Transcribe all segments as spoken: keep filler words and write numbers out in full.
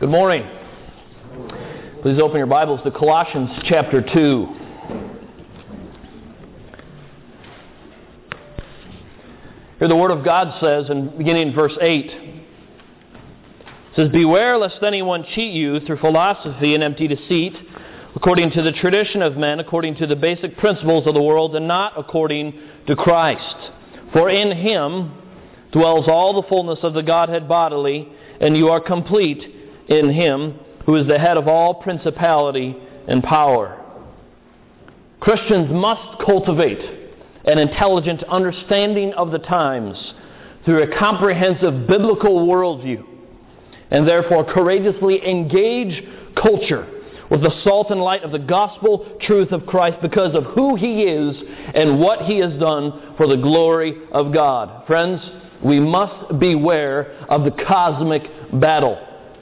Good morning. Please open your Bibles to Colossians chapter two. Here the Word of God says, in beginning in verse eight, it says, "Beware lest anyone cheat you through philosophy and empty deceit, according to the tradition of men, according to the basic principles of the world, and not according to Christ. For in Him dwells all the fullness of the Godhead bodily, and you are complete in Him, who is the head of all principality and power." Christians must cultivate an intelligent understanding of the times through a comprehensive biblical worldview, and therefore courageously engage culture with the salt and light of the gospel truth of Christ because of who He is and what He has done for the glory of God. Friends, we must beware of the cosmic battle.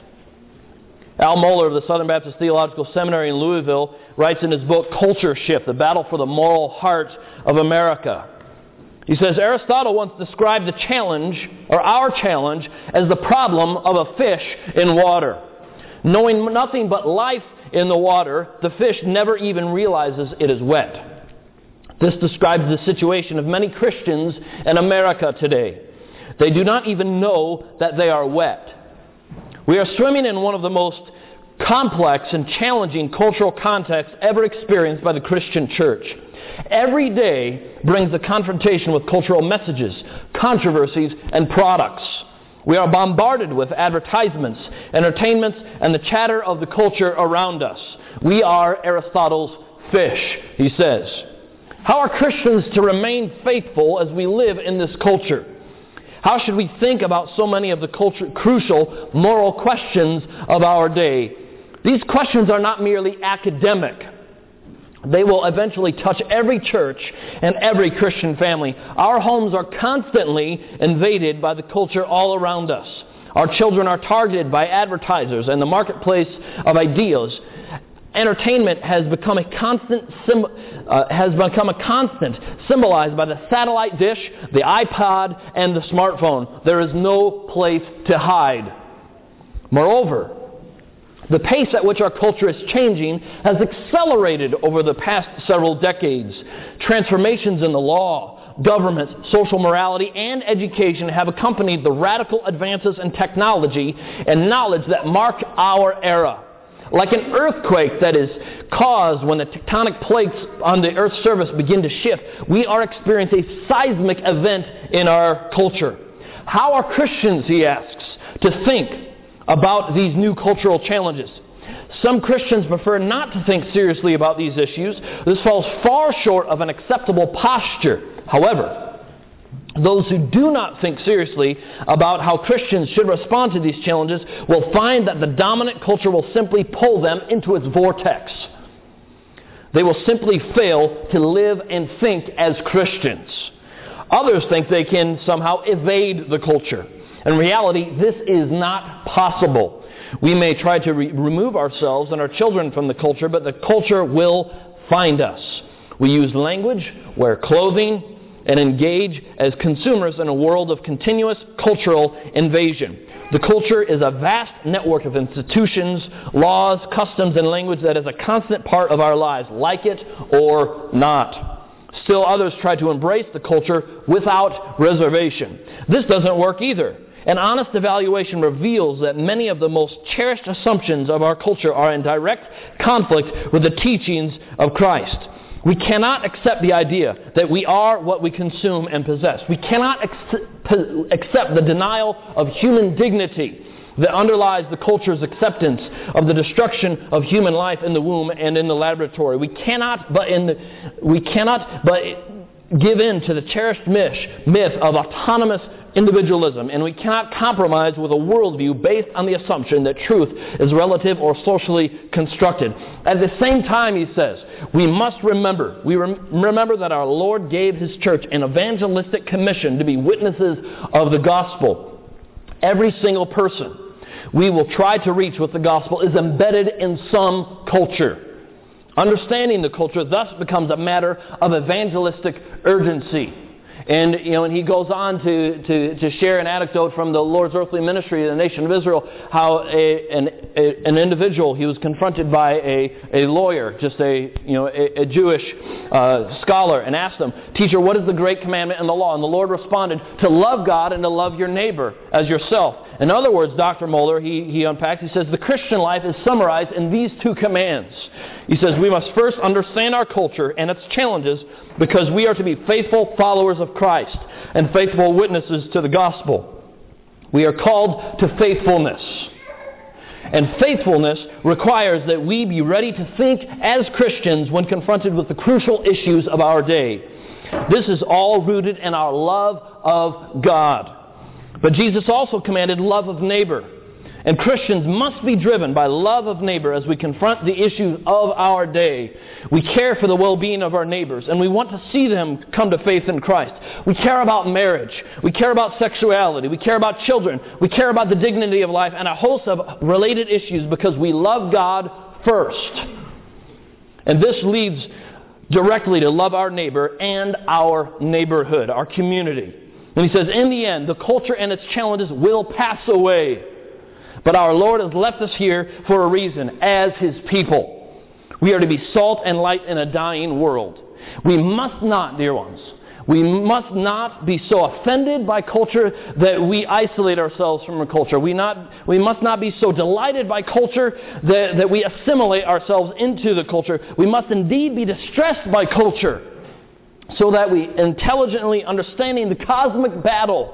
Al Mohler of the Southern Baptist Theological Seminary in Louisville writes in his book, Culture Shift, The Battle for the Moral Heart of America. He says, Aristotle once described the challenge, or our challenge, as the problem of a fish in water. Knowing nothing but life in the water, the fish never even realizes it is wet. This describes the situation of many Christians in America today. They do not even know that they are wet. We are swimming in one of the most complex and challenging cultural contexts ever experienced by the Christian church. Every day brings a confrontation with cultural messages, controversies, and products. We are bombarded with advertisements, entertainments, and the chatter of the culture around us. We are Aristotle's fish, he says. How are Christians to remain faithful as we live in this culture? How should we think about so many of the culture, crucial moral questions of our day? These questions are not merely academic. They will eventually touch every church and every Christian family. Our homes are constantly invaded by the culture all around us. Our children are targeted by advertisers and the marketplace of ideas. Entertainment has become a constant sim- uh, has become a constant symbolized by the satellite dish, the iPod, and the smartphone. There is no place to hide. Moreover, the pace at which our culture is changing has accelerated over the past several decades. Transformations in the law, government, social morality, and education have accompanied the radical advances in technology and knowledge that mark our era. Like an earthquake that is caused when the tectonic plates on the Earth's surface begin to shift, we are experiencing a seismic event in our culture. How are Christians, he asks, to think about these new cultural challenges? Some Christians prefer not to think seriously about these issues. This falls far short of an acceptable posture. However, those who do not think seriously about how Christians should respond to these challenges will find that the dominant culture will simply pull them into its vortex. They will simply fail to live and think as Christians. Others think they can somehow evade the culture. In reality, this is not possible. We may try to re- remove ourselves and our children from the culture, but the culture will find us. We use language, wear clothing, and engage as consumers in a world of continuous cultural invasion. The culture is a vast network of institutions, laws, customs, and language that is a constant part of our lives, like it or not. Still others try to embrace the culture without reservation. This doesn't work either. An honest evaluation reveals that many of the most cherished assumptions of our culture are in direct conflict with the teachings of Christ. We cannot accept the idea that we are what we consume and possess. We cannot accept the denial of human dignity that underlies the culture's acceptance of the destruction of human life in the womb and in the laboratory. We cannot but in the, we cannot but give in to the cherished myth, myth of autonomous individualism, and we cannot compromise with a worldview based on the assumption that truth is relative or socially constructed. At the same time, he says, we must remember, we rem- remember that our Lord gave His church an evangelistic commission to be witnesses of the gospel. Every single person we will try to reach with the gospel is embedded in some culture. Understanding the culture thus becomes a matter of evangelistic urgency. And, you know, and he goes on to, to, to share an anecdote from the Lord's earthly ministry in the nation of Israel, how a, an, a, an individual, he was confronted by a, a lawyer, just a, you know, a, a Jewish uh, scholar, and asked him, "Teacher, what is the great commandment in the law?" And the Lord responded, "To love God and to love your neighbor as yourself." In other words, Doctor Moeller, he, he unpacks, he says, the Christian life is summarized in these two commands. He says, we must first understand our culture and its challenges because we are to be faithful followers of Christ and faithful witnesses to the gospel. We are called to faithfulness. And faithfulness requires that we be ready to think as Christians when confronted with the crucial issues of our day. This is all rooted in our love of God. But Jesus also commanded love of neighbor. And Christians must be driven by love of neighbor as we confront the issues of our day. We care for the well-being of our neighbors, and we want to see them come to faith in Christ. We care about marriage. We care about sexuality. We care about children. We care about the dignity of life and a host of related issues because we love God first. And this leads directly to love our neighbor and our neighborhood, our community. And he says, in the end, the culture and its challenges will pass away. But our Lord has left us here for a reason, as His people. We are to be salt and light in a dying world. We must not, dear ones, we must not be so offended by culture that we isolate ourselves from our culture. We, not, we must not be so delighted by culture that, that we assimilate ourselves into the culture. We must indeed be distressed by culture, so that we, intelligently understanding the cosmic battle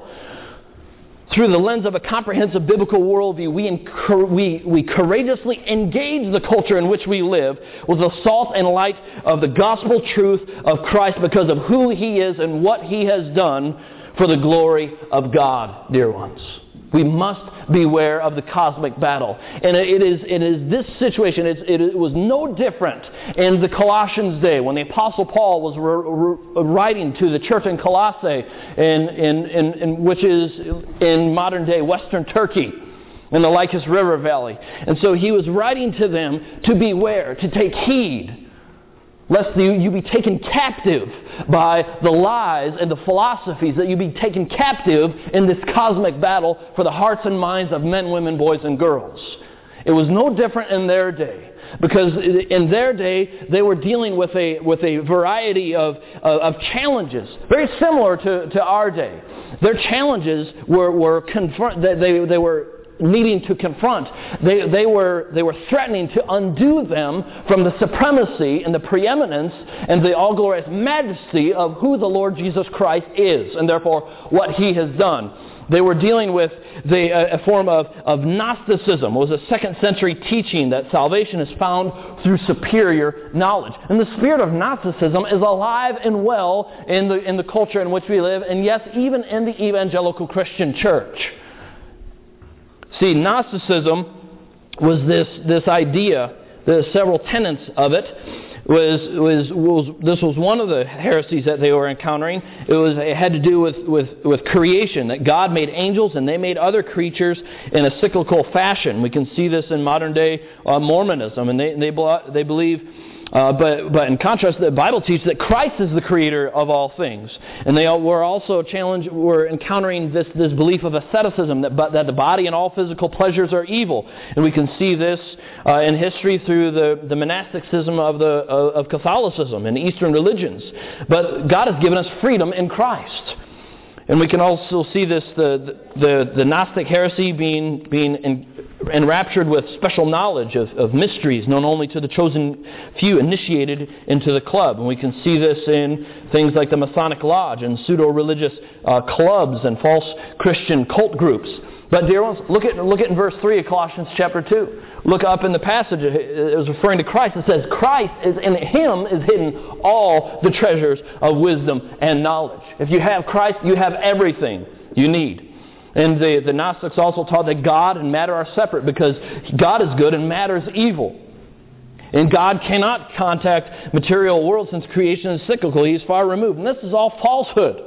through the lens of a comprehensive biblical worldview, we, incur, we, we courageously engage the culture in which we live with the salt and light of the gospel truth of Christ because of who He is and what He has done for the glory of God, dear ones. We must beware of the cosmic battle. And it is, it is this situation, it's, it was no different in the Colossians day when the Apostle Paul was re, re, writing to the church in Colossae, in, in, in, in, which is in modern day Western Turkey, in the Lycus River Valley. And so he was writing to them to beware, to take heed, lest you, you be taken captive by the lies and the philosophies, that you be taken captive in this cosmic battle for the hearts and minds of men, women, boys, and girls. It was no different in their day, because in their day they were dealing with a with a variety of of, of challenges, very similar to, to our day. Their challenges were were confront they they were. needing to confront. They, they, were, they were threatening to undo them from the supremacy and the preeminence and the all-glorious majesty of who the Lord Jesus Christ is, and therefore what He has done. They were dealing with the, uh, a form of, of Gnosticism. It was a second century teaching that salvation is found through superior knowledge. And the spirit of Gnosticism is alive and well in the, in the culture in which we live, and yes, even in the evangelical Christian church. See, Gnosticism was this, this idea, the several tenets of it, was, was, was this was one of the heresies that they were encountering. It was it had to do with, with, with creation, that God made angels and they made other creatures in a cyclical fashion. We can see this in modern day uh, Mormonism, and they, they, they believe Uh, but, but in contrast, the Bible teaches that Christ is the creator of all things. And they were also challenged, were encountering this, this belief of asceticism, that, that the body and all physical pleasures are evil. And we can see this uh, in history through the, the monasticism of, the, uh, of Catholicism and Eastern religions. But God has given us freedom in Christ. And we can also see this, the, the, the Gnostic heresy being, being in, enraptured with special knowledge of, of mysteries known only to the chosen few initiated into the club. And we can see this in things like the Masonic Lodge and pseudo-religious uh, clubs and false Christian cult groups. But dear ones, look at, look at in verse three of Colossians chapter two. Look up in the passage, it was referring to Christ. It says, Christ is in Him is hidden all the treasures of wisdom and knowledge. If you have Christ, you have everything you need. And the, the Gnostics also taught that God and matter are separate because God is good and matter is evil. And God cannot contact material world since creation is cyclical. He is far removed. And this is all falsehood.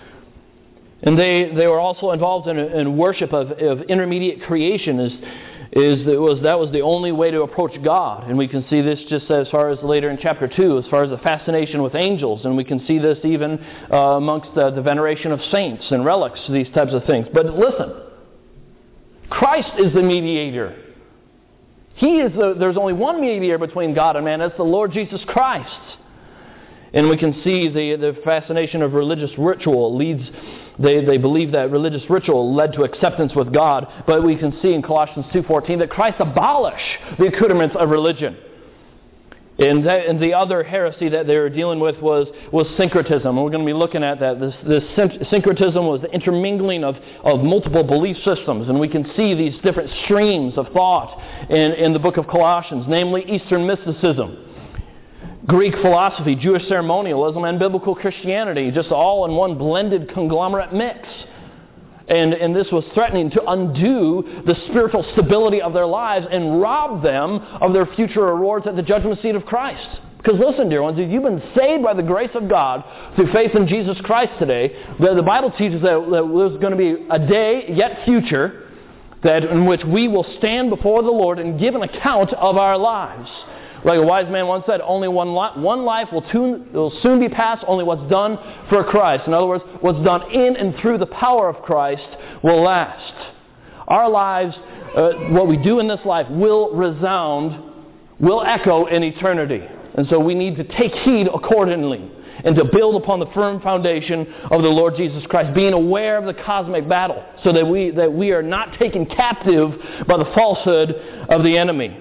And they, they were also involved in, in worship of, of intermediate creation as is that was that was the only way to approach God. And we can see this just as far as later in chapter two, as far as the fascination with angels. And we can see this even uh, amongst the, the veneration of saints and relics, these types of things. But listen, Christ is the mediator. He is the, there's only one mediator between God and man. That's the Lord Jesus Christ. And we can see the, the fascination of religious ritual leads, they, they believe that religious ritual led to acceptance with God. But we can see in Colossians two fourteen that Christ abolished the accoutrements of religion. And, that, and the other heresy that they were dealing with was, was syncretism. And we're going to be looking at that. This, this syncretism was the intermingling of, of multiple belief systems. And we can see these different streams of thought in, in the book of Colossians, namely Eastern mysticism, Greek philosophy, Jewish ceremonialism, and biblical Christianity, just all in one blended conglomerate mix. And, and this was threatening to undo the spiritual stability of their lives and rob them of their future rewards at the judgment seat of Christ. Because listen, dear ones, if you've been saved by the grace of God through faith in Jesus Christ today, the, the Bible teaches that, that there's going to be a day yet future that in which we will stand before the Lord and give an account of our lives. Like a wise man once said, only one, li- one life will, tune, will soon be passed, only what's done for Christ. In other words, what's done in and through the power of Christ will last. Our lives, uh, what we do in this life will resound, will echo in eternity. And so we need to take heed accordingly and to build upon the firm foundation of the Lord Jesus Christ, being aware of the cosmic battle so that we, that we are not taken captive by the falsehood of the enemy.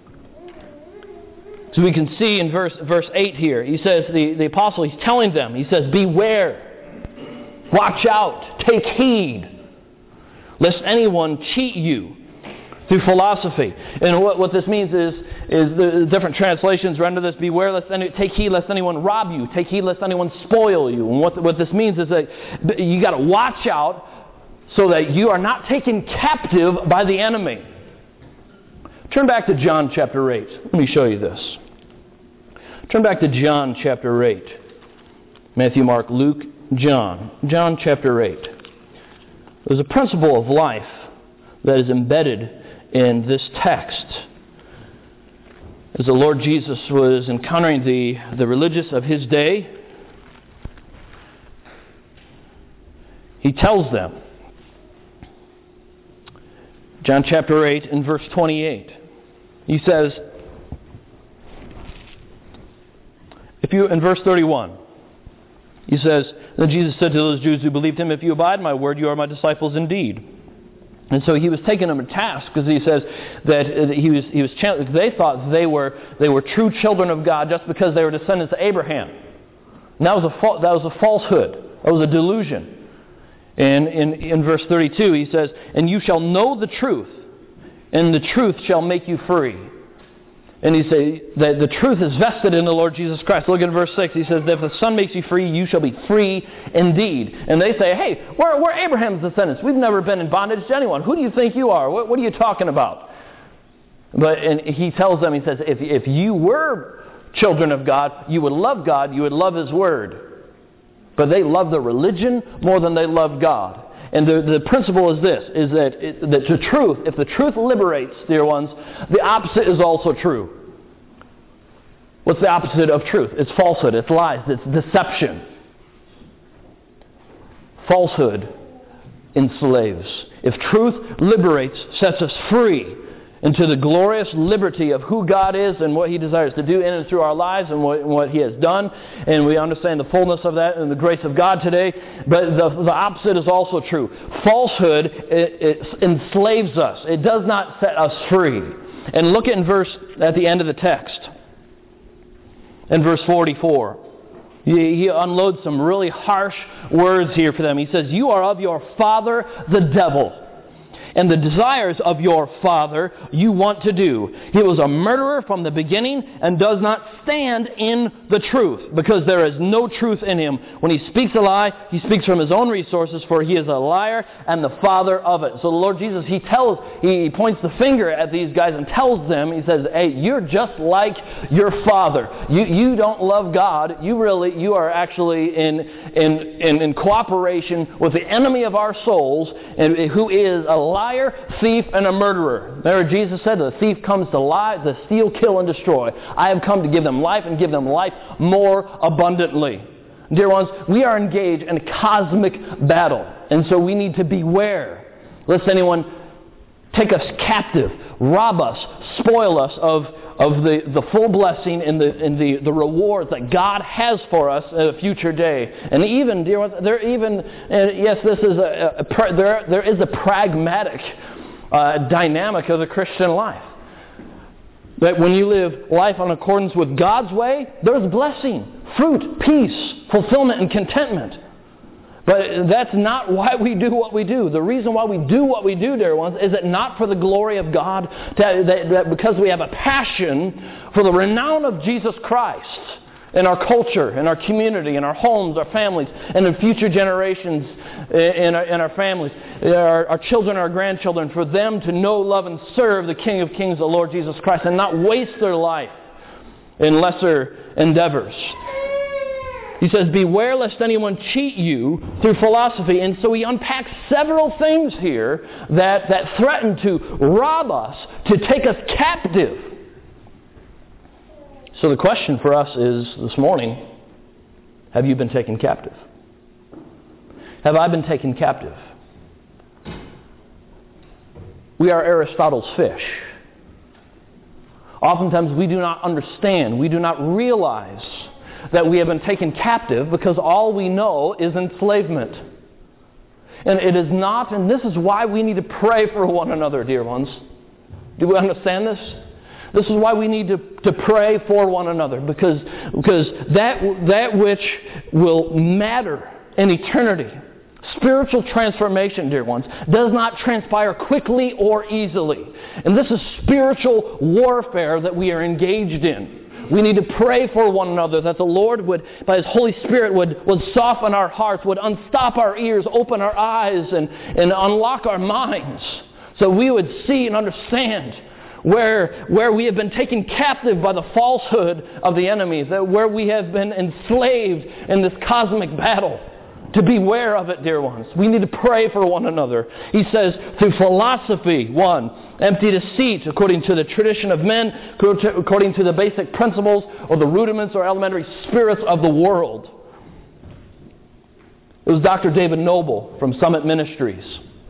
So we can see in verse verse eight here, he says, the, the apostle, he's telling them, he says, beware, watch out, take heed, lest anyone cheat you through philosophy. And what, what this means is, is the different translations render this, beware, lest any, take heed lest anyone rob you, take heed lest anyone spoil you. And what, what this means is that you got to watch out so that you are not taken captive by the enemy. Turn back to John chapter eight. Let me show you this. Turn back to John chapter eight. Matthew, Mark, Luke, John. John chapter eight. There's a principle of life that is embedded in this text. As the Lord Jesus was encountering the, the religious of his day, he tells them, John chapter eight and verse twenty-eight, he says, if you, in verse thirty-one, he says, then Jesus said to those Jews who believed him, if you abide in my word, you are my disciples indeed. And so he was taking them to task because he says that he was he was they thought they were they were true children of God just because they were descendants of Abraham. And that was a that was a falsehood. That was a delusion. And in, in verse thirty-two he says, and you shall know the truth, and the truth shall make you free. And he says that the truth is vested in the Lord Jesus Christ. Look at verse six. He says, if the Son makes you free, you shall be free indeed. And they say, hey, we're, we're Abraham's descendants. We've never been in bondage to anyone. Who do you think you are? What, what are you talking about? But and he tells them, he says, if, if you were children of God, you would love God, you would love his word. But they love the religion more than they love God. And the, the principle is this, is that, it, that the truth, if the truth liberates, dear ones, the opposite is also true. What's the opposite of truth? It's falsehood, it's lies, it's deception. Falsehood enslaves. If truth liberates, sets us free into the glorious liberty of who God is and what he desires to do in and through our lives and what, what he has done. And we understand the fullness of that and the grace of God today. But the, the opposite is also true. Falsehood it, it enslaves us. It does not set us free. And look at verse at the end of the text. In verse forty-four. He, he unloads some really harsh words here for them. He says, you are of your father the devil, and the desires of your father you want to do. He was a murderer from the beginning and does not stand in the truth, because there is no truth in him. When he speaks a lie, he speaks from his own resources, for he is a liar and the father of it. So the Lord Jesus, he tells, he points the finger at these guys and tells them, he says, hey, you're just like your father. You you don't love God. You really, you are actually in in in, in cooperation with the enemy of our souls, and who is a liar liar, thief, and a murderer. Remember Jesus said, the thief comes to lie, to steal, kill, and destroy. I have come to give them life and give them life more abundantly. Dear ones, we are engaged in a cosmic battle. And so we need to beware lest anyone take us captive, rob us, spoil us of, of the, the full blessing and the, and the, the reward that God has for us in a future day. And even, dear ones, there even, uh, yes, this is a, a, a there, there is a pragmatic uh, dynamic of the Christian life. That when you live life in accordance with God's way, there's blessing, fruit, peace, fulfillment, and contentment. But that's not why we do what we do. The reason why we do what we do, dear ones, is it not for the glory of God, that, that, that because we have a passion for the renown of Jesus Christ in our culture, in our community, in our homes, our families, and in future generations in our, in our families, our, our children, our grandchildren, for them to know, love, and serve the King of Kings, the Lord Jesus Christ, and not waste their life in lesser endeavors. He says, beware lest anyone cheat you through philosophy. And so he unpacks several things here that, that threaten to rob us, to take us captive. So the question for us is this morning, have you been taken captive? Have I been taken captive? We are Aristotle's fish. Oftentimes we do not understand, we do not realize that we have been taken captive because all we know is enslavement. And it is not, and this is why we need to pray for one another, dear ones. Do we understand this? This is why we need to, to pray for one another, because, because that, that which will matter in eternity, spiritual transformation, dear ones, does not transpire quickly or easily. And this is spiritual warfare that we are engaged in. We need to pray for one another that the Lord would, by His Holy Spirit, would, would soften our hearts, would unstop our ears, open our eyes, and, and unlock our minds so we would see and understand where, where we have been taken captive by the falsehood of the enemy, that where we have been enslaved in this cosmic battle. To beware of it, dear ones. We need to pray for one another. He says, through philosophy, one, empty deceit, according to the tradition of men, according to the basic principles or the rudiments or elementary spirits of the world. It was Doctor David Noble from Summit Ministries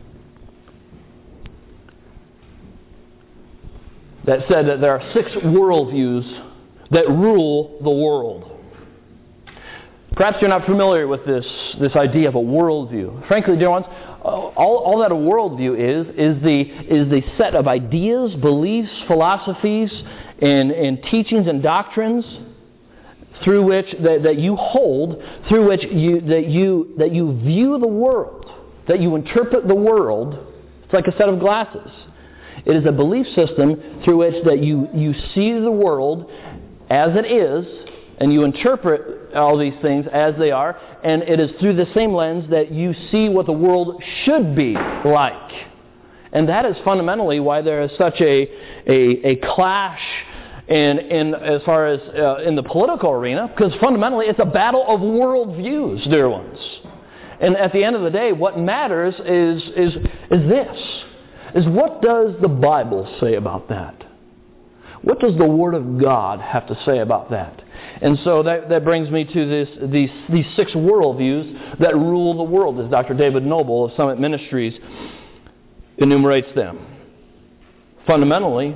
that said that there are six worldviews that rule the world. Perhaps you're not familiar with this, this idea of a worldview. Frankly, dear ones, all, all that a worldview is, is the, is the set of ideas, beliefs, philosophies, and, and teachings and doctrines through which, that, that you hold, through which you, that, you, that you view the world, that you interpret the world. It's like a set of glasses. It is a belief system through which that you, you see the world as it is, and you interpret all these things as they are, and it is through the same lens that you see what the world should be like. And that is fundamentally why there is such a a, a clash in, in as far as uh, in the political arena, because fundamentally it's a battle of worldviews, dear ones. And at the end of the day, what matters is is is this: is what does the Bible say about that? What does the Word of God have to say about that? And so that, that brings me to this, these, these six worldviews that rule the world, as Doctor David Noble of Summit Ministries enumerates them. Fundamentally,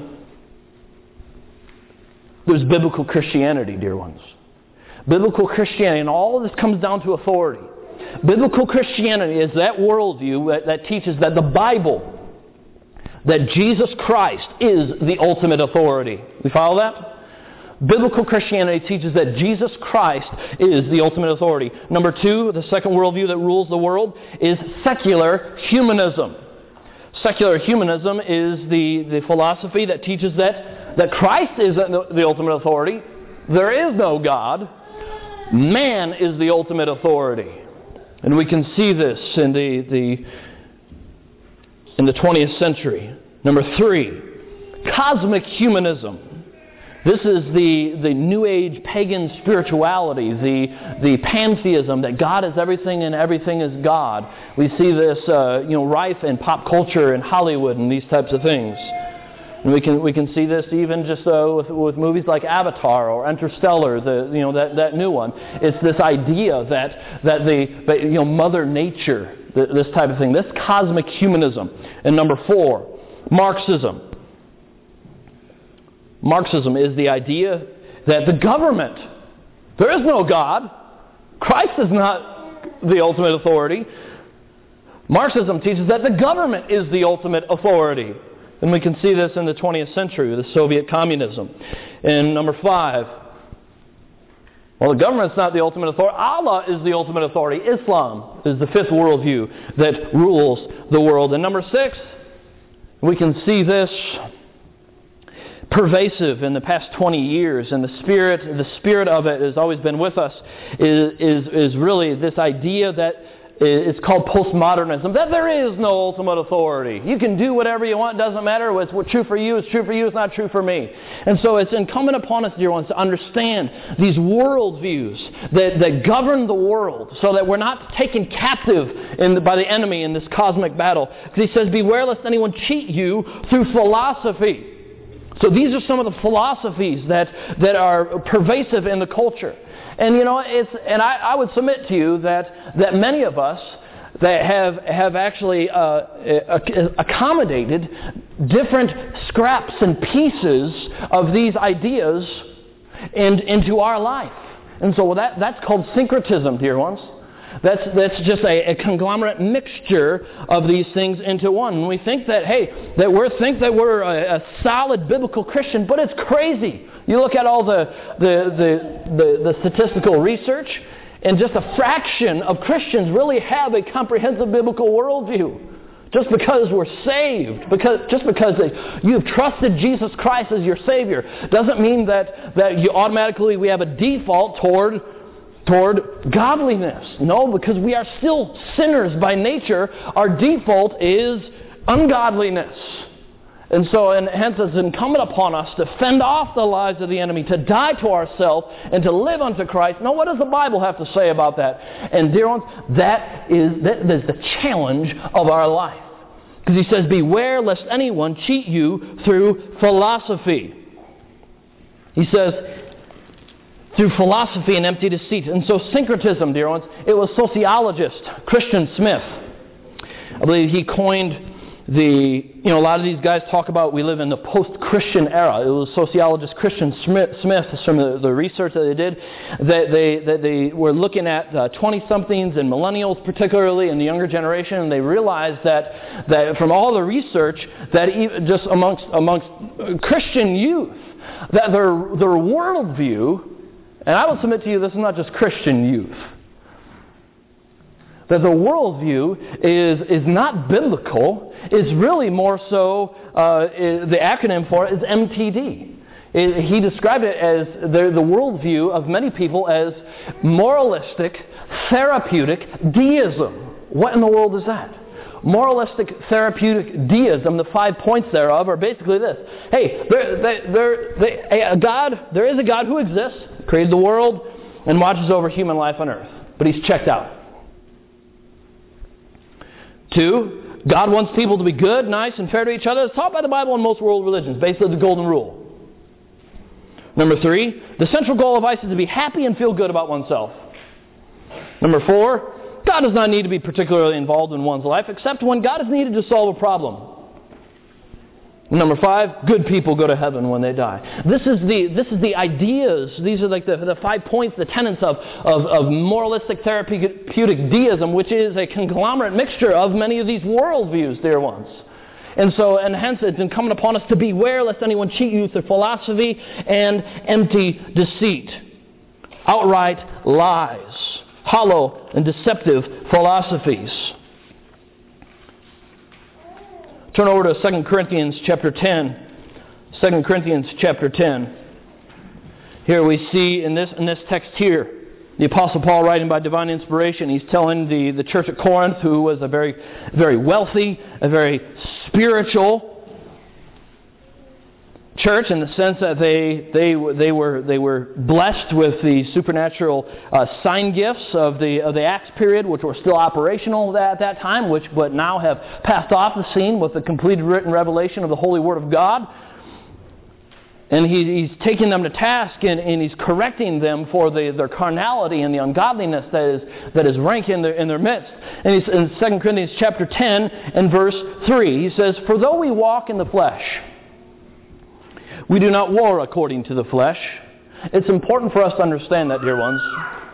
there's biblical Christianity, dear ones. Biblical Christianity, and all of this comes down to authority. Biblical Christianity is that worldview that, that teaches that the Bible, that Jesus Christ is the ultimate authority. We follow that? Biblical Christianity teaches that Jesus Christ is the ultimate authority. Number two, the second worldview that rules the world is secular humanism. Secular humanism is the, the philosophy that teaches that, that Christ is the, the ultimate authority. There is no God. Man is the ultimate authority. And we can see this in the, the in the twentieth century. Number three, cosmic humanism. This is the, the New Age pagan spirituality, the, the pantheism that God is everything and everything is God. We see this uh, you know, rife in pop culture and Hollywood and these types of things. And we can we can see this even just uh, with, with movies like Avatar or Interstellar, the you know that, that new one. It's this idea that that the that, you know Mother Nature, this type of thing, this cosmic humanism. And number four, Marxism. Marxism is the idea that the government, there is no God. Christ is not the ultimate authority. Marxism teaches that the government is the ultimate authority. And we can see this in the twentieth century with the Soviet communism. And number five, well, the government's not the ultimate authority. Allah is the ultimate authority. Islam is the fifth worldview that rules the world. And number six, we can see this pervasive in the past twenty years, and the spirit, the spirit of it has always been with us, is, is, is really this idea that it's called postmodernism, that there is no ultimate authority. You can do whatever you want, it doesn't matter. What's true for you is true for you, it's not true for me. And so it's incumbent upon us, dear ones, to understand these worldviews that, that govern the world so that we're not taken captive in the, by the enemy in this cosmic battle. Because he says, beware lest anyone cheat you through philosophy. So these are some of the philosophies that, that are pervasive in the culture. And you know, it's and I, I would submit to you that, that many of us that have have actually uh, accommodated different scraps and pieces of these ideas in, into our life. And so that that's called syncretism, dear ones. That's that's just a, a conglomerate mixture of these things into one. And we think that, hey, that we think that we're a, a solid biblical Christian, but it's crazy. You look at all the the, the the the statistical research, and just a fraction of Christians really have a comprehensive biblical worldview. Just because we're saved, because just because you've trusted Jesus Christ as your Savior, doesn't mean that, that you automatically we have a default toward toward godliness. No, because we are still sinners by nature. Our default is ungodliness. And so, and hence it's incumbent upon us to fend off the lies of the enemy, to die to ourselves, and to live unto Christ. Now, what does the Bible have to say about that? And dear ones, that is, that is the challenge of our life. Because he says, beware lest anyone cheat you through philosophy. He says, through philosophy and empty deceit. And so syncretism, dear ones, it was sociologist Christian Smith. I believe he coined the, you know, a lot of these guys talk about we live in the post-Christian era. It was sociologist Christian Smith, Smith from the, the research that they did, that they, that they were looking at uh, twenty-somethings and millennials particularly, and the younger generation, and they realized that, that from all the research, that even just amongst, amongst Christian youth, that their, their worldview, and I will submit to you this is not just Christian youth, that the worldview is, is not biblical. It's really more so, uh, the acronym for it is M T D. It, he described it as the, the worldview of many people as moralistic, therapeutic deism. What in the world is that? Moralistic, therapeutic deism, the five points thereof are basically this. Hey, there, there, there, there, a God, there is a God who exists, created the world, and watches over human life on earth. But he's checked out. Two, God wants people to be good, nice, and fair to each other. It's taught by the Bible and most world religions, basically the golden rule. Number three, the central goal of life is to be happy and feel good about oneself. Number four, God does not need to be particularly involved in one's life, except when God is needed to solve a problem. Number five, good people go to heaven when they die. This is the this is the ideas. These are like the, the five points, the tenets of, of, of moralistic therapeutic deism, which is a conglomerate mixture of many of these worldviews, dear ones. And so, and hence it's incumbent upon us to beware lest anyone cheat you through philosophy and empty deceit. Outright lies. Hollow and deceptive philosophies. Turn over to Second Corinthians chapter ten. Second Corinthians chapter ten. Here we see in this in this text here, the Apostle Paul writing by divine inspiration, he's telling the, the church at Corinth, who was a very, very wealthy, a very spiritual, church in the sense that they they they were they were blessed with the supernatural uh, sign gifts of the of the Acts period, which were still operational at that time, which but now have passed off the scene with the completed written revelation of the Holy Word of God. And he, he's taking them to task, and, and he's correcting them for the, their carnality and the ungodliness that is that is rank in their in their midst. And he's in Second Corinthians chapter ten and verse three, he says, "For though we walk in the flesh, we do not war according to the flesh." It's important for us to understand that, dear ones,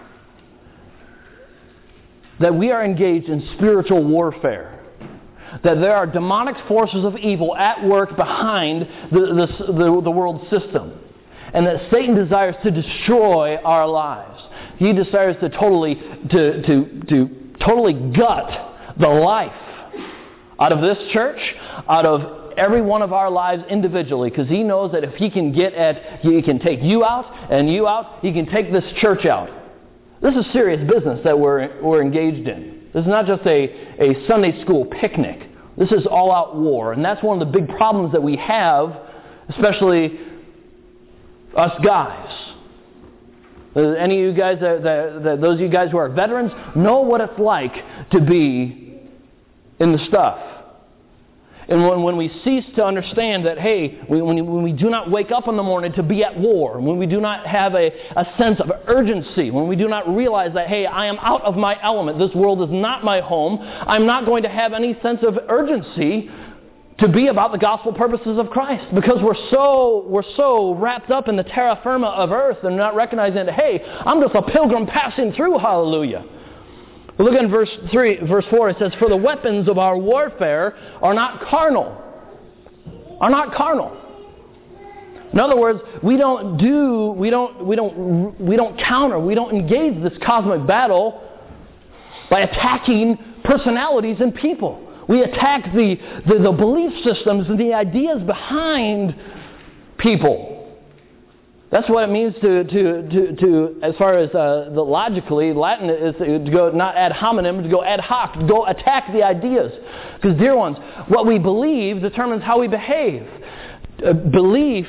that we are engaged in spiritual warfare. That there are demonic forces of evil at work behind the, the, the, the world system. And that Satan desires to destroy our lives. He desires to totally, to, to, to totally gut the life out of this church, out of every one of our lives individually, because he knows that if he can get at, he can take you out and you out, he can take this church out. This is serious business that we're we're engaged in. This is not just a, a Sunday school picnic. This is all-out war, and that's one of the big problems that we have, especially us guys. Any of you guys, that, that, that those of you guys who are veterans, know what it's like to be in the stuff. And when, when we cease to understand that, hey, we, when, when we do not wake up in the morning to be at war, when we do not have a, a sense of urgency, when we do not realize that, hey, I am out of my element, this world is not my home, I'm not going to have any sense of urgency to be about the gospel purposes of Christ, because we're so we're so wrapped up in the terra firma of earth and not recognizing that, hey, I'm just a pilgrim passing through, hallelujah. Look in verse three, verse four. It says, "For the weapons of our warfare are not carnal." Are not carnal. In other words, we don't do, we don't, we don't, we don't counter, we don't engage this cosmic battle by attacking personalities and people. We attack the, the, the belief systems and the ideas behind people. That's what it means to, to, to, to as far as uh, the logically, Latin is to go not ad hominem, to go ad hoc, to go attack the ideas. Because, dear ones, what we believe determines how we behave. Uh, belief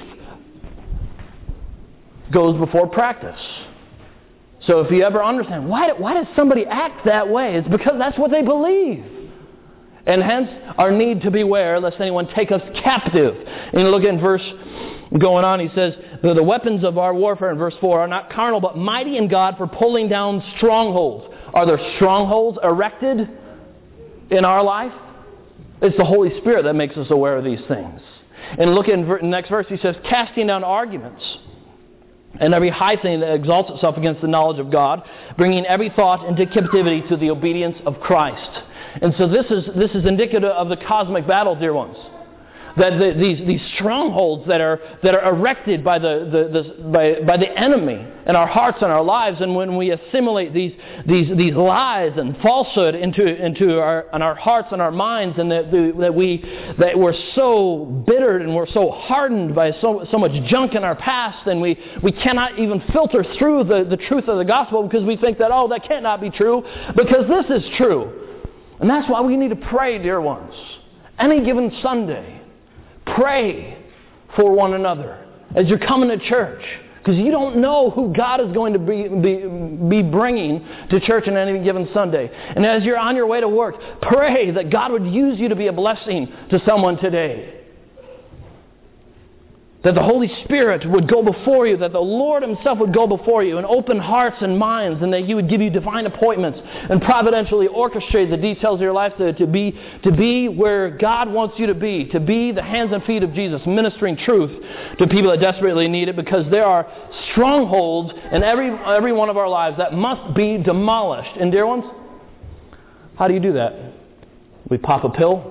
goes before practice. So if you ever understand, why, why does somebody act that way? It's because that's what they believe. And hence, our need to beware lest anyone take us captive. And you look at verse going on, he says, the weapons of our warfare in verse four are not carnal, but mighty in God for pulling down strongholds. Are there strongholds erected in our life? It's the Holy Spirit that makes us aware of these things. And look in the next verse, he says, casting down arguments and every high thing that exalts itself against the knowledge of God, bringing every thought into captivity to the obedience of Christ. And so this is this is indicative of the cosmic battle, dear ones. That the, these these strongholds that are that are erected by the, the, the by by the enemy in our hearts and our lives, and when we assimilate these these these lies and falsehood into into our in our hearts and our minds, and that the, that we that we're so bittered and we're so hardened by so so much junk in our past, and we we cannot even filter through the, the truth of the gospel because we think that, oh, that cannot be true, because this is true. And that's why we need to pray, dear ones. Any given Sunday, pray for one another as you're coming to church, because you don't know who God is going to be, be, be bringing to church on any given Sunday. And as you're on your way to work, pray that God would use you to be a blessing to someone today. That the Holy Spirit would go before you, that the Lord Himself would go before you and open hearts and minds, and that He would give you divine appointments and providentially orchestrate the details of your life to, to, be, to be where God wants you to be, to be the hands and feet of Jesus, ministering truth to people that desperately need it, because there are strongholds in every, every one of our lives that must be demolished. And dear ones, how do you do that? We pop a pill?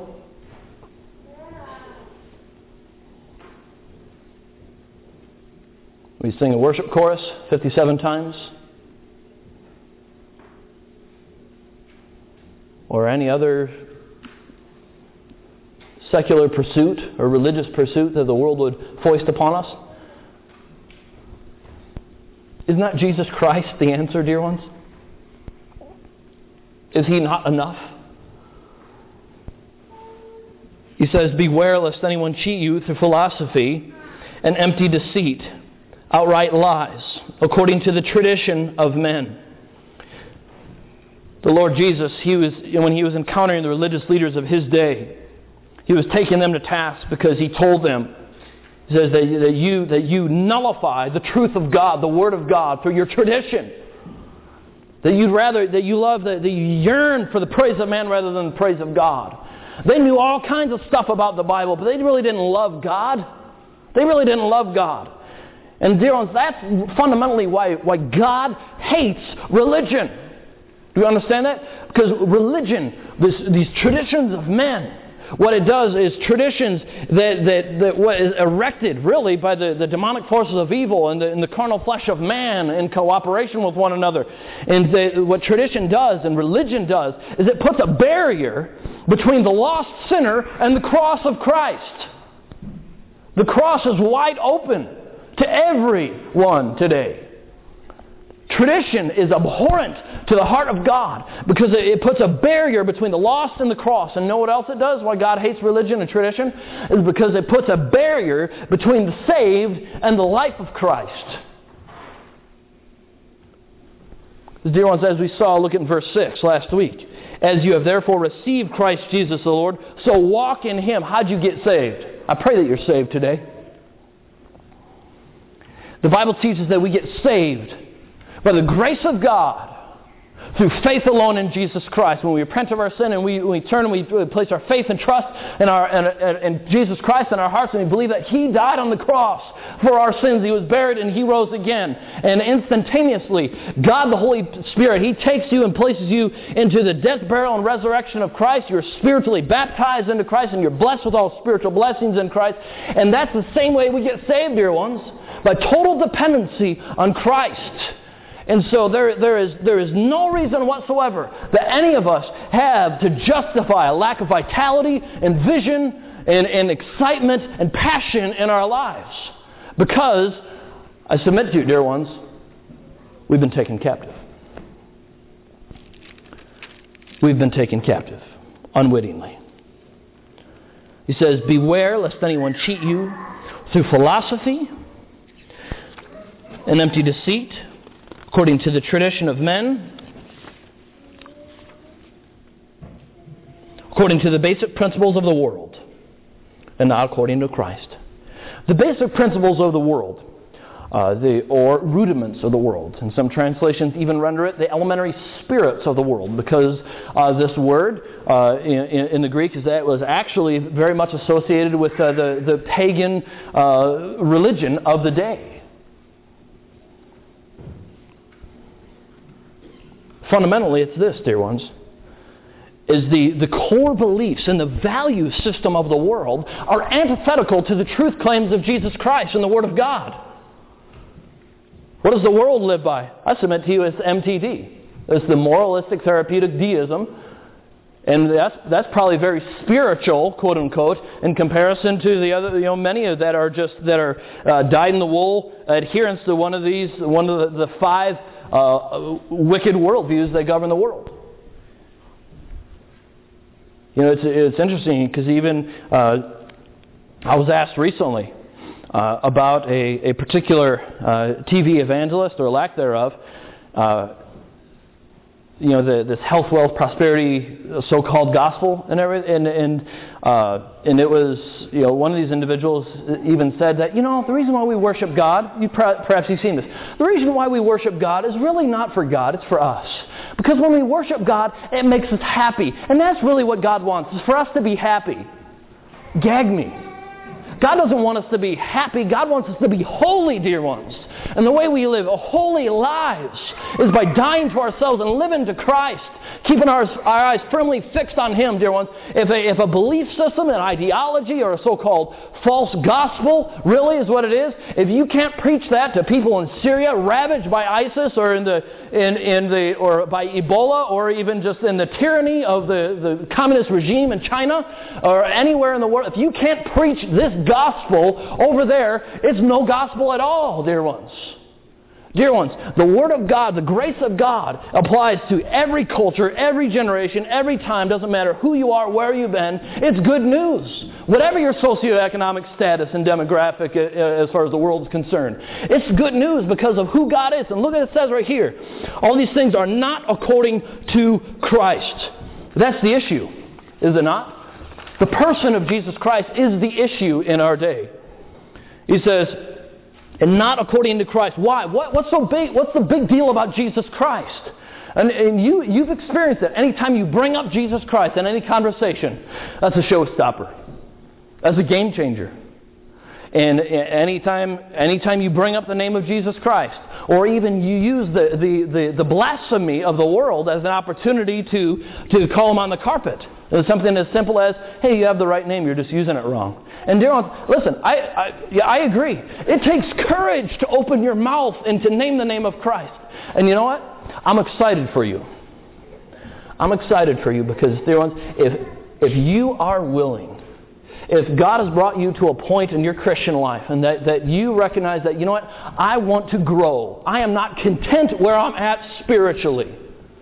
We sing a worship chorus fifty-seven times? Or any other secular pursuit or religious pursuit that the world would foist upon us? Is not Jesus Christ the answer, dear ones? Is He not enough? He says, beware lest anyone cheat you through philosophy and empty deceit, outright lies, according to the tradition of men. The Lord Jesus, he was when he was encountering the religious leaders of his day, he was taking them to task because he told them, he says that, that you that you nullify the truth of God, the Word of God, through your tradition. That you'd rather that you love that, that you yearn for the praise of man rather than the praise of God. They knew all kinds of stuff about the Bible, but they really didn't love God. They really didn't love God. And dear ones, that's fundamentally why, why God hates religion. Do you understand that? Because religion, this, these traditions of men, what it does is traditions that, that, that what is erected really by the, the demonic forces of evil and the, and the carnal flesh of man in cooperation with one another. And the, what tradition does and religion does is it puts a barrier between the lost sinner and the cross of Christ. The cross is wide open to everyone today. Tradition is abhorrent to the heart of God because it puts a barrier between the lost and the cross. And know what else it does? Why God hates religion and tradition? Is because it puts a barrier between the saved and the life of Christ. Dear ones, as we saw, look at verse six last week. As you have therefore received Christ Jesus the Lord, so walk in Him. How'd you get saved? I pray that you're saved today. The Bible teaches that we get saved by the grace of God through faith alone in Jesus Christ. When we repent of our sin and we, we turn and we place our faith and trust in, our, in, in Jesus Christ in our hearts, and we believe that He died on the cross for our sins. He was buried and He rose again. And instantaneously, God the Holy Spirit, He takes you and places you into the death, burial, and resurrection of Christ. You're spiritually baptized into Christ and you're blessed with all spiritual blessings in Christ. And that's the same way we get saved, dear ones, by total dependency on Christ. And so there, there, is, there is no reason whatsoever that any of us have to justify a lack of vitality and vision and, and excitement and passion in our lives. Because, I submit to you, dear ones, we've been taken captive. We've been taken captive, unwittingly. He says, beware lest anyone cheat you through philosophy and empty deceit, according to the tradition of men, according to the basic principles of the world, and not according to Christ. The basic principles of the world, uh, the, or rudiments of the world. And some translations even render it the elementary spirits of the world, because uh, this word uh, in, in the Greek is that it was actually very much associated with uh, the, the pagan uh, religion of the day. Fundamentally, it's this, dear ones, is the, the core beliefs and the value system of the world are antithetical to the truth claims of Jesus Christ and the Word of God. What does the world live by? I submit to you it's M T D. It's the moralistic therapeutic deism. And that's, that's probably very spiritual, quote unquote, in comparison to the other, you know, many of that are just, that are uh, dyed-in-the-wool adherents to one of these, one of the, the five Uh, wicked worldviews that govern the world. You know, it's it's interesting because even uh, I was asked recently uh, about a, a particular uh, T V evangelist, or lack thereof, uh, you know, the, this health, wealth, prosperity, so-called gospel, and everything, and and uh, and it was, you know, one of these individuals even said that, you know, the reason why we worship God, you perhaps you've seen this, the reason why we worship God is really not for God, it's for us. Because when we worship God, it makes us happy, and that's really what God wants, is for us to be happy. Gag me. God doesn't want us to be happy. God wants us to be holy, dear ones. And the way we live holy lives is by dying to ourselves and living to Christ, keeping our, our eyes firmly fixed on Him, dear ones. If a, if a belief system, an ideology, or a so-called false gospel really is what it is, if you can't preach that to people in Syria ravaged by ISIS, or in the in, in the or by Ebola, or even just in the tyranny of the, the communist regime in China, or anywhere in the world, if you can't preach this gospel over there, it's no gospel at all, dear ones. Dear ones, the Word of God, the grace of God applies to every culture, every generation, every time. Doesn't matter who you are, where you've been. It's good news. Whatever your socioeconomic status and demographic as far as the world is concerned. It's good news because of who God is. And look at what it says right here. All these things are not according to Christ. That's the issue, is it not? The person of Jesus Christ is the issue in our day. He says, and not according to Christ. Why? What, what's so big? What's the big deal about Jesus Christ? And, and you, you've experienced that. Anytime you bring up Jesus Christ in any conversation, that's a showstopper. That's a game changer. And anytime, anytime you bring up the name of Jesus Christ, or even you use the, the, the, the blasphemy of the world as an opportunity to, to call him on the carpet. It's something as simple as, hey, you have the right name, you're just using it wrong. And dear ones, listen, I, I, yeah, I agree. It takes courage to open your mouth and to name the name of Christ. And you know what? I'm excited for you. I'm excited for you because, dear ones, if, if you are willing, if God has brought you to a point in your Christian life and that, that you recognize that, you know what, I want to grow. I am not content where I'm at spiritually.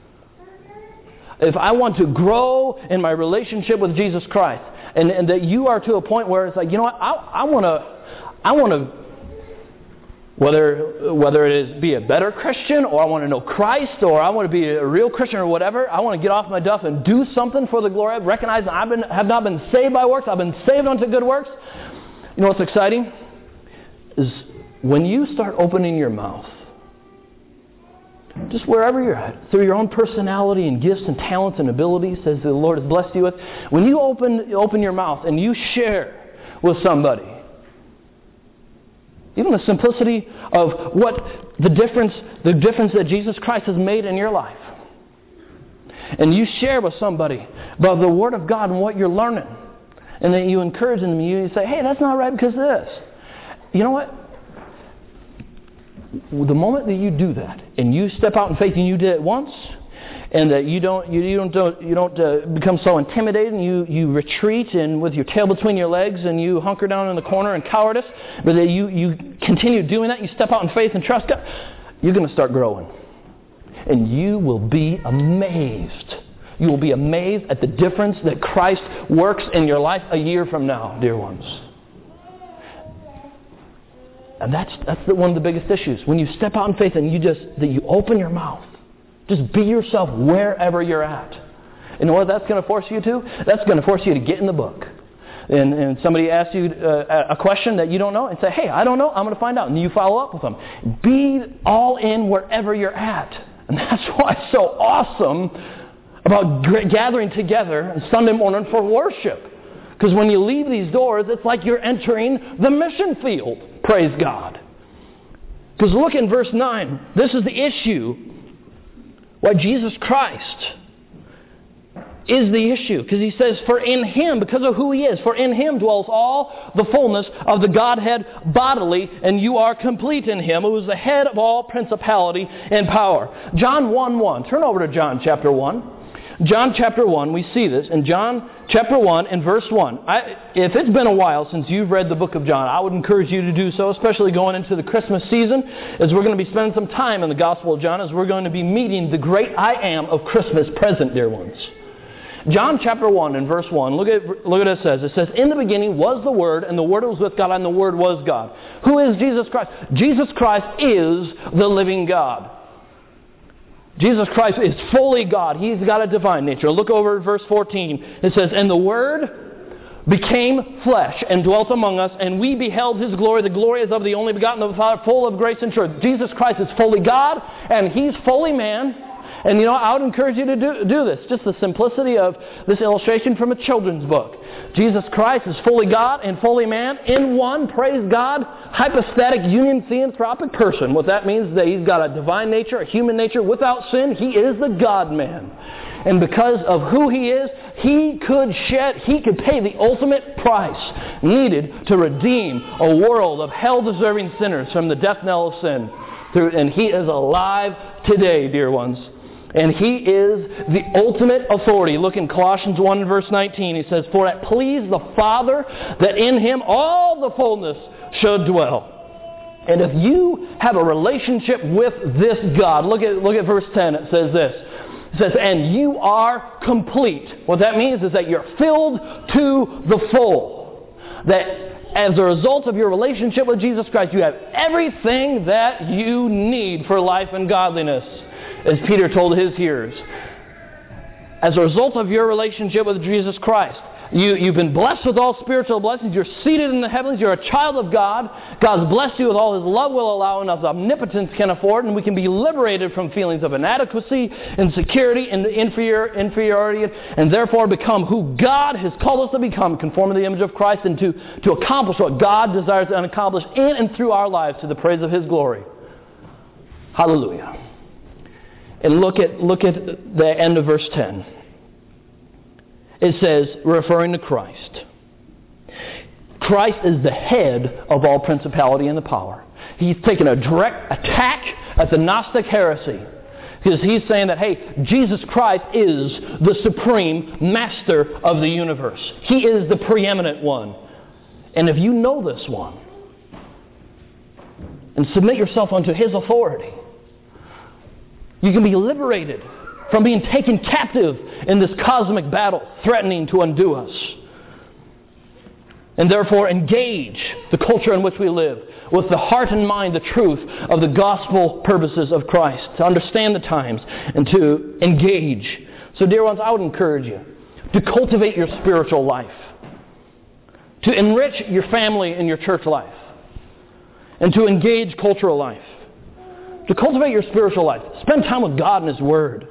If I want to grow in my relationship with Jesus Christ, and, and that you are to a point where it's like, you know what, I, I want to, I want to, whether whether it is be a better Christian, or I want to know Christ, or I want to be a real Christian, or whatever, I want to get off my duff and do something for the glory of, recognize that I been, have not been saved by works, I've been saved unto good works. You know what's exciting? Is when you start opening your mouth, just wherever you're at, through your own personality and gifts and talents and abilities, as the Lord has blessed you with, when you open open your mouth and you share with somebody, even the simplicity of what the difference, the difference that Jesus Christ has made in your life, and you share with somebody about the Word of God and what you're learning, and then you encourage them, you say, hey, that's not right because of this. You know what? The moment that you do that, and you step out in faith, and you did it once, and that you don't, you, you don't, don't, you don't uh, become so intimidated, and you, you retreat, and with your tail between your legs, and you hunker down in the corner in cowardice, but that you, you continue doing that, you step out in faith and trust God, you're going to start growing, and you will be amazed. You will be amazed at the difference that Christ works in your life a year from now, dear ones. And that's that's the, one of the biggest issues. When you step out in faith and you just that you open your mouth, just be yourself wherever you're at. You know what that's going to force you to? That's going to force you to get in the book. And, and somebody asks you uh, a question that you don't know, and say, hey, I don't know, I'm going to find out. And you follow up with them. Be all in wherever you're at. And that's why it's so awesome about gathering together on Sunday morning for worship. Because when you leave these doors, it's like you're entering the mission field. Praise God. Because look in verse nine. This is the issue. Why Jesus Christ is the issue. Because he says, for in Him, because of who He is, for in Him dwells all the fullness of the Godhead bodily, and you are complete in Him, who is the head of all principality and power. John one one. Turn over to John chapter one. John chapter one, we see this in John chapter one and verse one. I, if it's been a while since you've read the book of John, I would encourage you to do so, especially going into the Christmas season, as we're going to be spending some time in the Gospel of John, as we're going to be meeting the great I am of Christmas present, dear ones. John chapter one and verse one, look at, look at what it says. It says, in the beginning was the Word, and the Word was with God, and the Word was God. Who is Jesus Christ? Jesus Christ is the living God. Jesus Christ is fully God. He's got a divine nature. Look over at verse fourteen. It says, and the Word became flesh and dwelt among us, and we beheld His glory. The glory is of the only begotten of the Father, full of grace and truth. Jesus Christ is fully God, and He's fully man. And you know, I would encourage you to do, do this. Just the simplicity of this illustration from a children's book. Jesus Christ is fully God and fully man in one, praise God, hypostatic union theanthropic person. What that means is that He's got a divine nature, a human nature without sin. He is the God-man. And because of who He is, He could shed, He could pay the ultimate price needed to redeem a world of hell-deserving sinners from the death knell of sin. And He is alive today, dear ones. And He is the ultimate authority. Look in Colossians one and verse nineteen. He says, for it pleased the Father that in Him all the fullness should dwell. And if you have a relationship with this God, look at look at verse ten, it says this. It says, and you are complete. What that means is that you're filled to the full. That as a result of your relationship with Jesus Christ, you have everything that you need for life and godliness, as Peter told his hearers. As a result of your relationship with Jesus Christ, You, you've been blessed with all spiritual blessings. You're seated in the heavens. You're a child of God. God's blessed you with all His love will allow and His omnipotence can afford. And we can be liberated from feelings of inadequacy, insecurity, and inferior, inferiority, and therefore become who God has called us to become, conform to the image of Christ, and to, to accomplish what God desires to accomplish in and through our lives to the praise of His glory. Hallelujah. And look at, look at the end of verse ten. It says, referring to Christ, Christ is the head of all principality and the power. He's taken a direct attack at the Gnostic heresy. Because he's saying that, hey, Jesus Christ is the supreme master of the universe. He is the preeminent one. And if you know this one, and submit yourself unto His authority, you can be liberated from being taken captive in this cosmic battle threatening to undo us. And therefore engage the culture in which we live with the heart and mind, the truth of the gospel purposes of Christ, to understand the times and to engage. So dear ones, I would encourage you to cultivate your spiritual life, to enrich your family and your church life, and to engage cultural life, to cultivate your spiritual life. Spend time with God and His Word.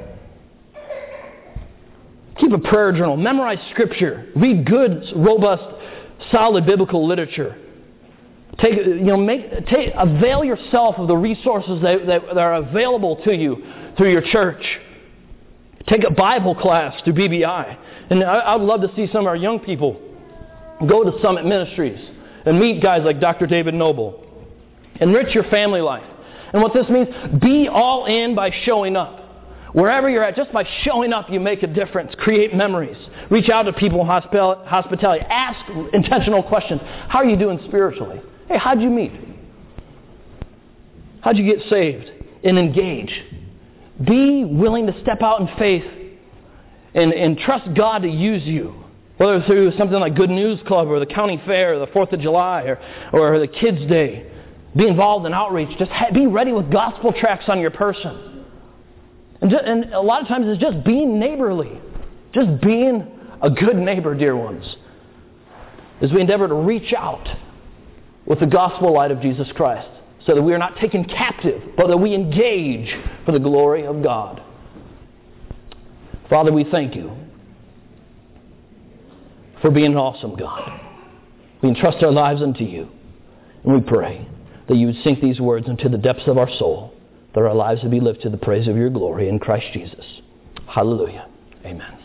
Keep a prayer journal. Memorize Scripture. Read good, robust, solid biblical literature. Take, you know, make, take, avail yourself of the resources that, that, that are available to you through your church. Take a Bible class through B B I. And I, I would love to see some of our young people go to Summit Ministries and meet guys like Doctor David Noble. Enrich your family life. And what this means, be all in by showing up. Wherever you're at, just by showing up, you make a difference. Create memories. Reach out to people in hospitality. Ask intentional questions. How are you doing spiritually? Hey, how'd you meet? How'd you get saved? And engage. Be willing to step out in faith and, and trust God to use you. Whether through something like Good News Club or the county fair or the fourth of July or, or the Kids' Day. Be involved in outreach. Just ha- be ready with gospel tracts on your person. And, just, and a lot of times it's just being neighborly. Just being a good neighbor, dear ones. As we endeavor to reach out with the gospel light of Jesus Christ. So that we are not taken captive, but that we engage for the glory of God. Father, we thank You for being an awesome God. We entrust our lives unto You. And we pray that You would sink these words into the depths of our soul, that our lives would be lived to the praise of Your glory in Christ Jesus. Hallelujah. Amen.